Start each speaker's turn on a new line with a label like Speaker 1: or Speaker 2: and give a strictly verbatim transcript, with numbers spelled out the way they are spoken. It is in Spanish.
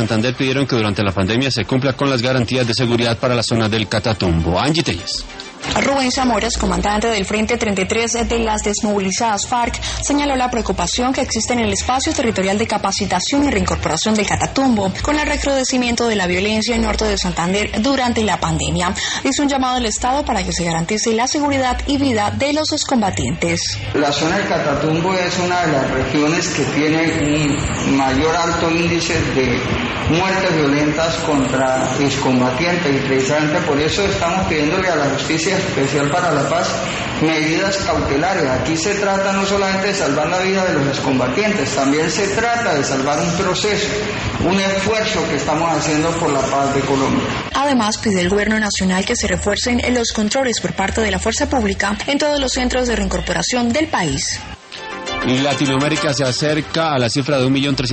Speaker 1: Santander pidieron que durante la pandemia se cumpla con las garantías de seguridad para la zona del Catatumbo. Angie Telles.
Speaker 2: Rubén Zamoras, comandante del Frente treinta y tres de las desmovilizadas FARC, señaló la preocupación que existe en el espacio territorial de capacitación y reincorporación del Catatumbo con el recrudecimiento de la violencia en norte de Santander durante la pandemia. Hizo un llamado al Estado para que se garantice la seguridad y vida de los excombatientes.
Speaker 3: La zona del Catatumbo es una de las regiones que tiene un mayor alto índice de muertes violentas contra excombatientes y precisamente por eso estamos pidiéndole a la Justicia Especial para la Paz medidas cautelares. Aquí se trata no solamente de salvar la vida de los excombatientes, también se trata de salvar un proceso, un esfuerzo que estamos haciendo por la paz de Colombia.
Speaker 2: Además, pide al Gobierno Nacional que se refuercen los controles por parte de la fuerza pública en todos los centros de reincorporación del país.
Speaker 1: Latinoamérica se acerca a la cifra de un millón trescientos